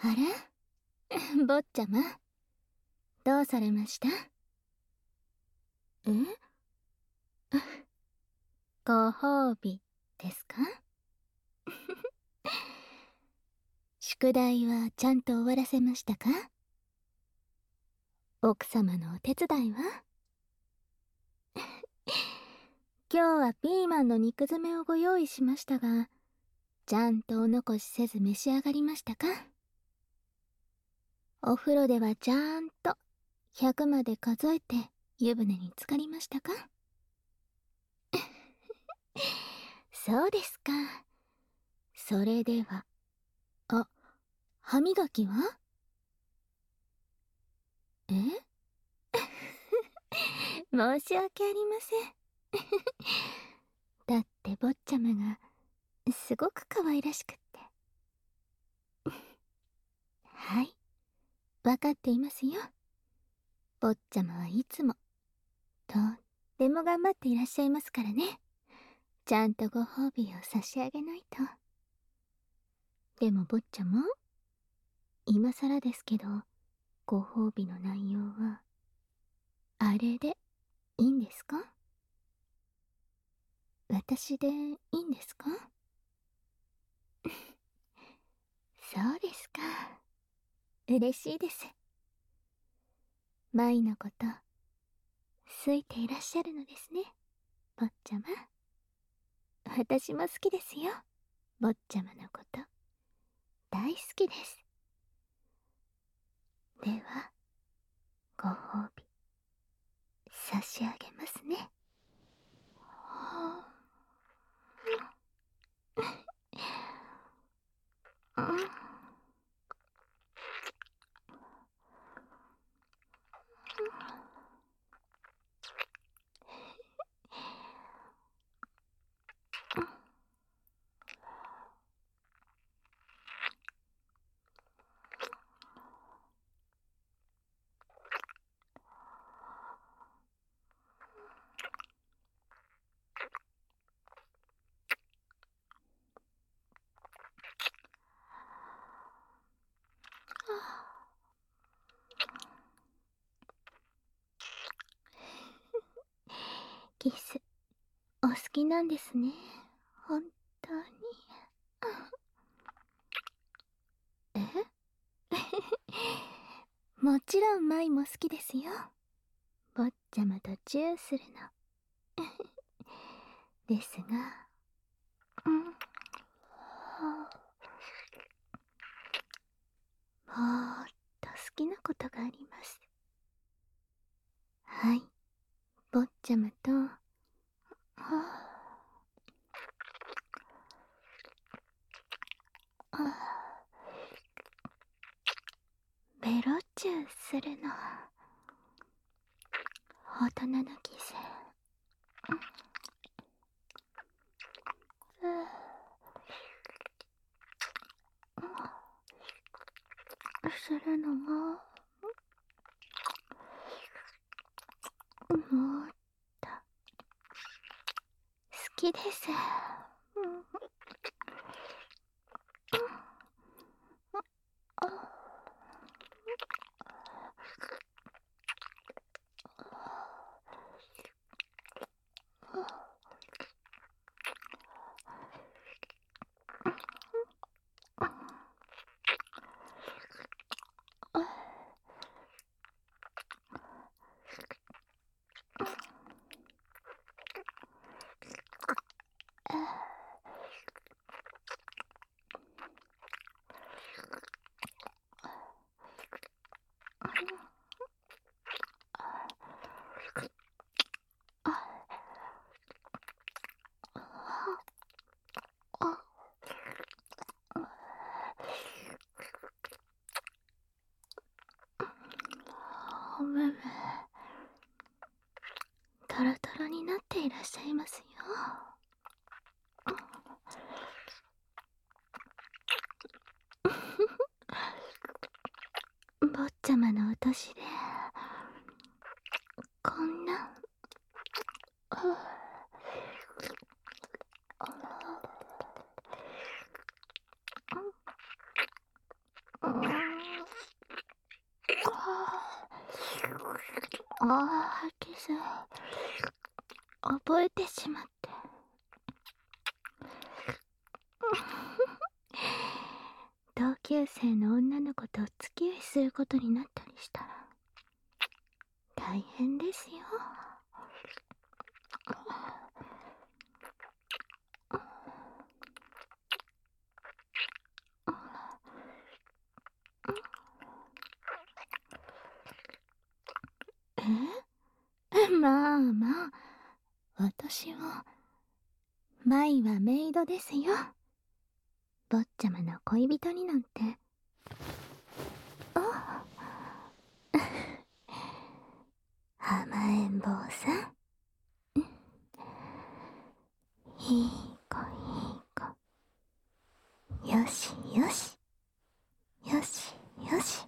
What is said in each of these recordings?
あれ坊ちゃま、どうされました？えご褒美ですか？宿題はちゃんと終わらせましたか？奥様のお手伝いは？今日はピーマンの肉詰めをご用意しましたが、ちゃんとお残しせず召し上がりましたか？お風呂ではちゃんと100まで数えて湯船に浸かりましたか？そうですか。それでは、歯磨きは？え申し訳ありません。だって坊ちゃまがすごく可愛らしくって。はい、わかっていますよ。坊ちゃまはいつもとっても頑張っていらっしゃいますからね。ちゃんとご褒美を差し上げないと。でも坊ちゃま、今更ですけど、ご褒美の内容はあれでいいんですか？私でいいんですか？そうですか。嬉しいです。舞のこと、好いていらっしゃるのですね、坊ちゃま。私も好きですよ、坊ちゃまのこと。大好きです。では、ご褒美、差し上げますね。はあ、うん。キス、お好きなんですね、本当に。えもちろん舞も好きですよ。坊ちゃまとチューするの。ですが、うん。もっと好きなことがあります。はい、坊ちゃまと、ベロチューするの。大人のキス。するのも、もっと好きです。おめめ、トロトロになっていらっしゃいますよ。坊ちゃまのお年でこんな、 キス覚えてしまって。同級生の女の子とお付き合いすることになったりしたら大変ですよ。まあまあ、私は舞はメイドですよ。坊ちゃまの恋人になんて。あ甘えん坊さん。いい子いい子。よしよし。よしよし。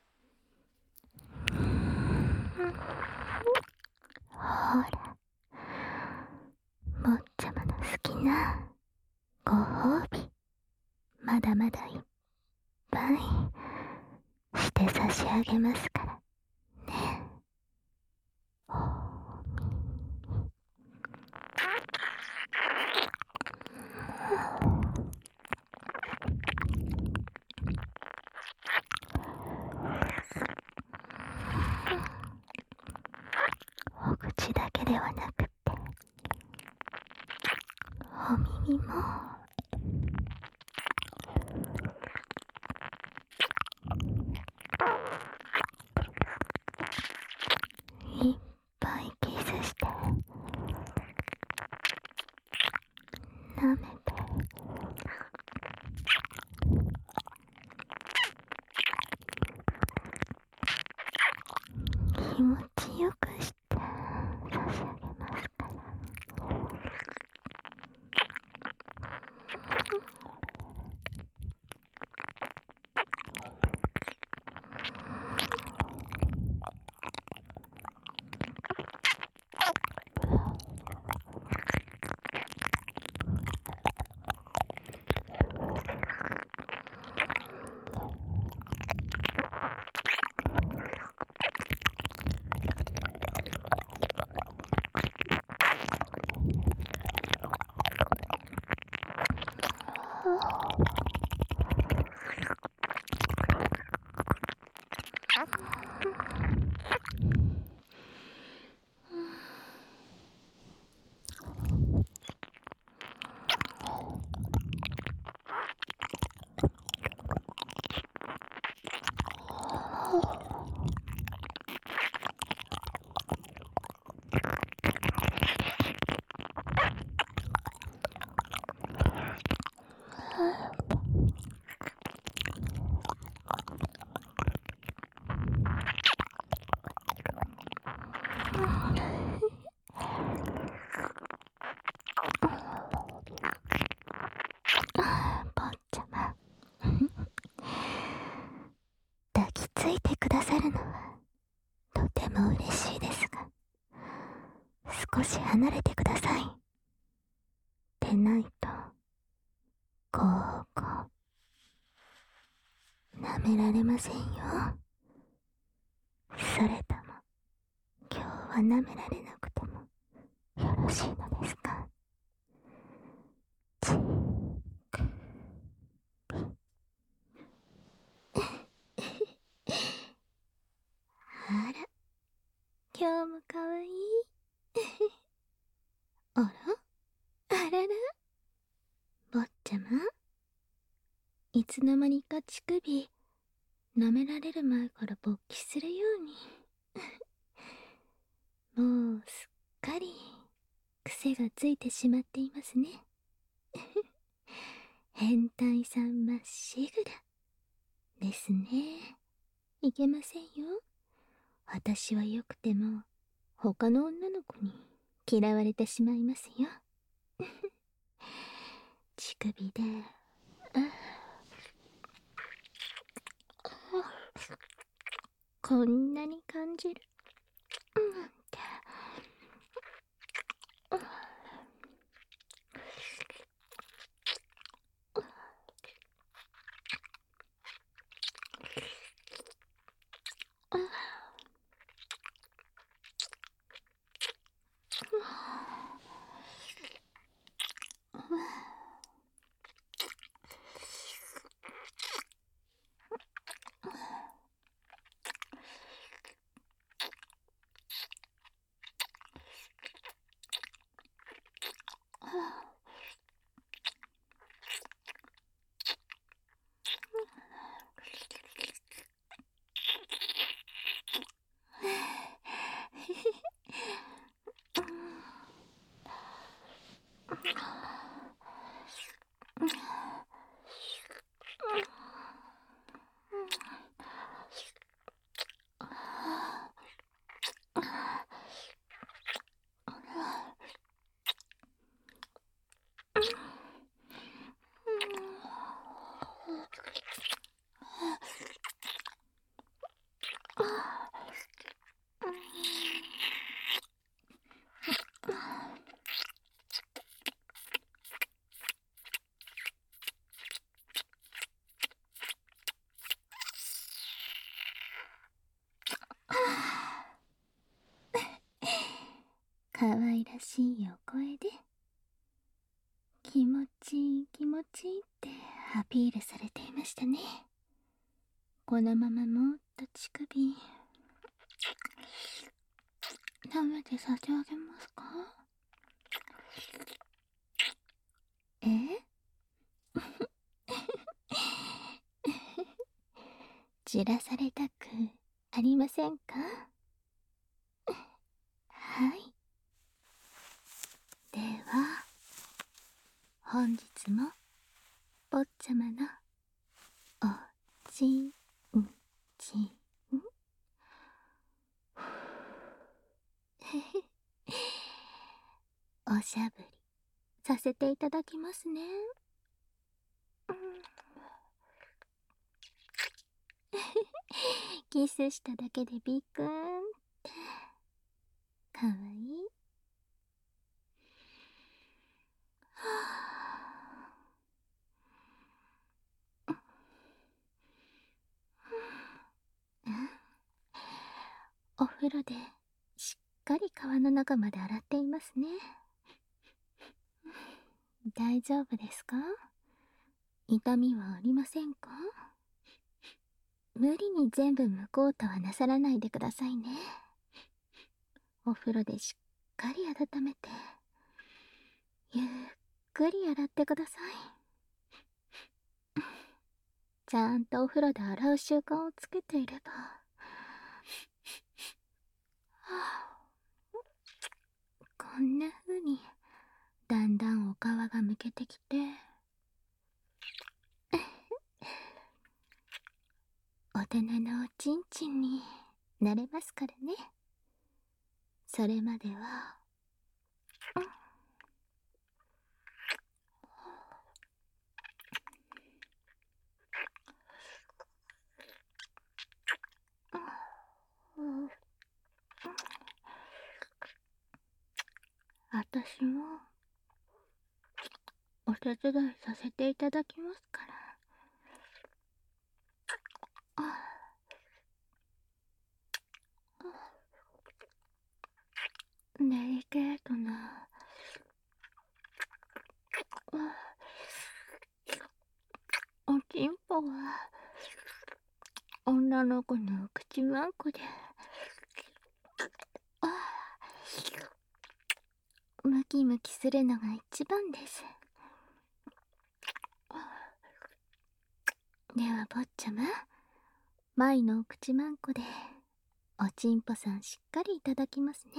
ほら、坊ちゃまの好きなご褒美、まだまだいっぱいして差し上げますからね。お口だけではなくってお耳もいっぱいキスして舐めて気持ちよくして差し上げますから。坊ちゃま、抱きついてくださるのはとても嬉しいですが、少し離れてください。でないとこう舐められませんよ。それとも今日は舐められなくてもよろしいのですか？ちくあら、今日もかわいい。あら、あらら、坊ちゃま、いつの間にか乳首舐められる前から勃起するように。もうすっかり癖がついてしまっていますね。変態さんまっしぐらですね。いけませんよ。私はよくても他の女の子に嫌われてしまいますよ。乳首で、こんなに感じる。 愛らしいお声で気持ちいい気持ちいいってアピールされていましたね。このままもっと乳首舐めて差し上げますか？えじらされたくありませんか？はい。では本日も坊ちゃまのおちんちんおしゃぶりさせていただきますね。キスしただけでビクーンってかわいい。お風呂でしっかり皮の中まで洗っていますね。大丈夫ですか？痛みはありませんか？無理に全部剥こうとはなさらないでくださいね。お風呂でしっかり温めてゆっくり洗ってください。ちゃんとお風呂で洗う習慣をつけていれば、こんな風にだんだんお皮がむけてきて大人のおちんちんになれますからね。それまでは私もお手伝いさせていただきますから。デリケートなおちんぽは女の子の口まんこでムキムキするのが一番です。では坊ちゃま、舞のお口まんこでおちんぽさんしっかりいただきますね。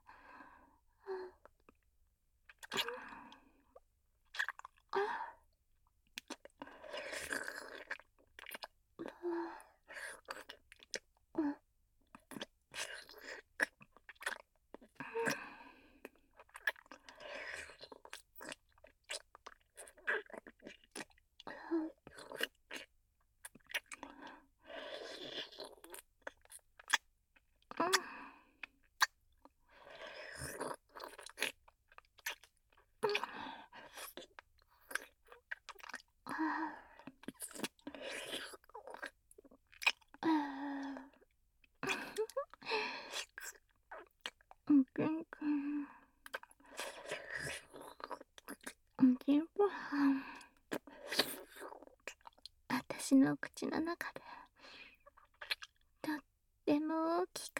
おちんぽは私の口の中でとっても大きく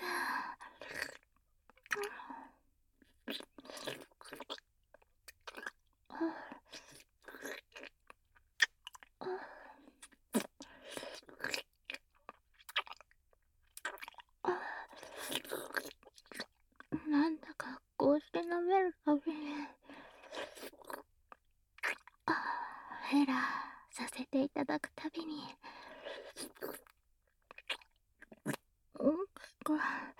なんだかこうして舐めるたびにヘラさせていただくたびに大きく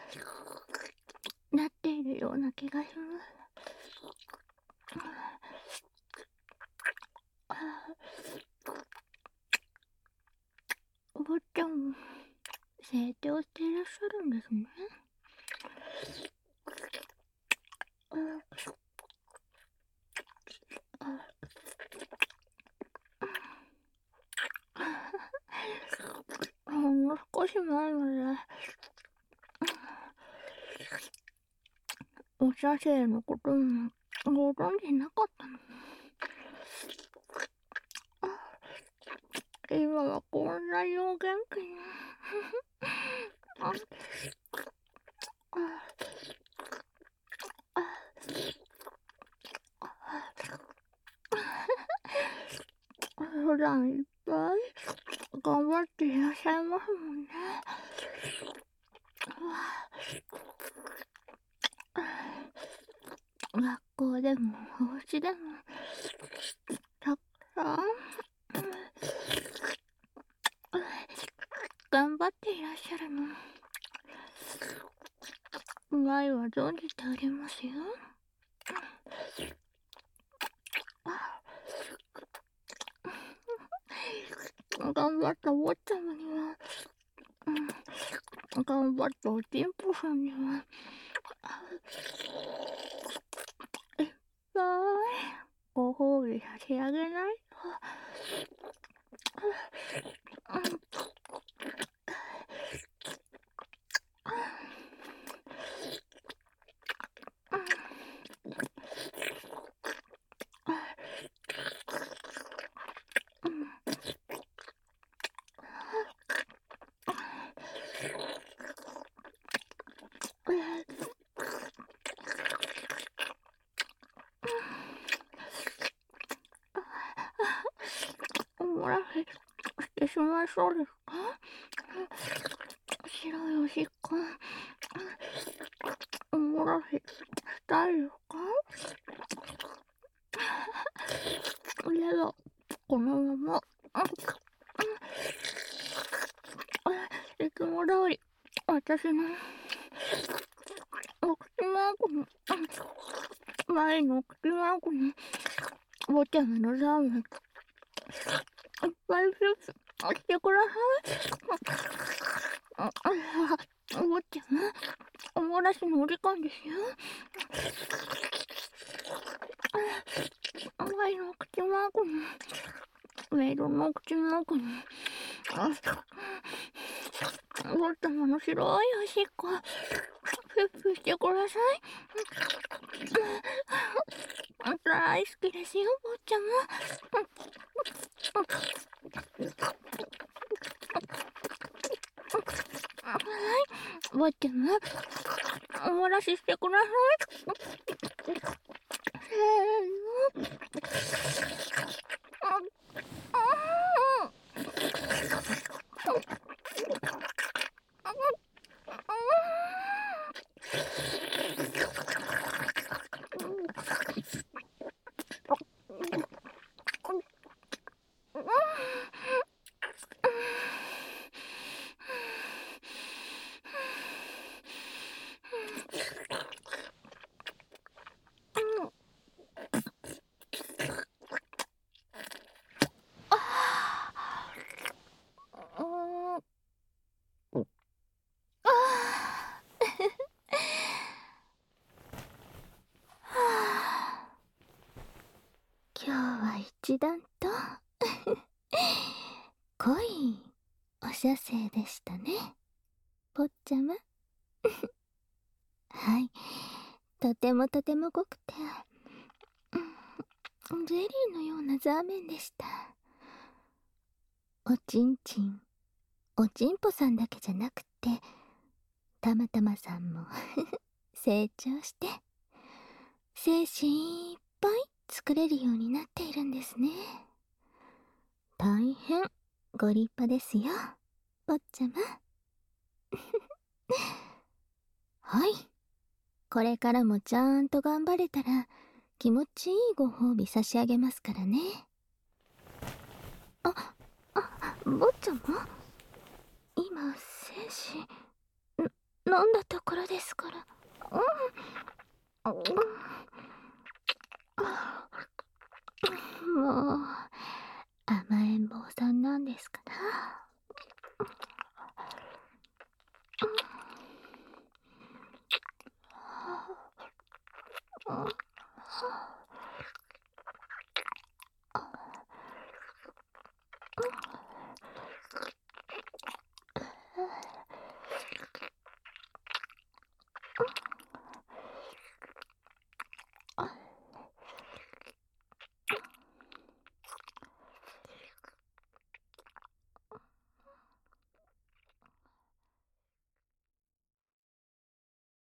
なっているような気がします。お坊ちゃんも成長していらっしゃるんですね。ほんの少し前までお写生のこともご存じなかったの。今はこんなにお元気に。普段いっぱい頑張っていらっしゃいますもんね。学校でもお家でもたくさん頑張っていらっしゃるの。舞は存じておりますよ。頑張った坊ちゃまには、頑張ったおちんぽさんには、いっぱいご褒美差し上げないと。おもらせしてしまいそうですか？白いおしっこおもらせしたいですか？ではこのままいつも通り私のお口マークの前のお口マークのぼちゃまのザーメンいっぱいフィスしてください。ぼちゃまおもらしのお時間ですよ。前のお口マークのメイドのお口マークのぼちゃまの白いおしっこフィフィしてください。大好きですよ、ぼっちゃま。はい、ぼっちゃま、おもらししてください。せーの。今日は一段と濃いお射精でしたね、ぼっちゃま。はい、とてもとても濃くて、ゼリーのようなザーメンでした。おちんちん、おちんぽさんだけじゃなくて、たまたまさんも成長して、精神いっぱい作れるようになっているんですね。大変ご立派ですよ、ぼっちゃま。はい、これからもちゃんと頑張れたら気持ちいいご褒美差し上げますからね。ぼっちゃま、今精子飲んだところですから。もう甘えん坊さんなんですから。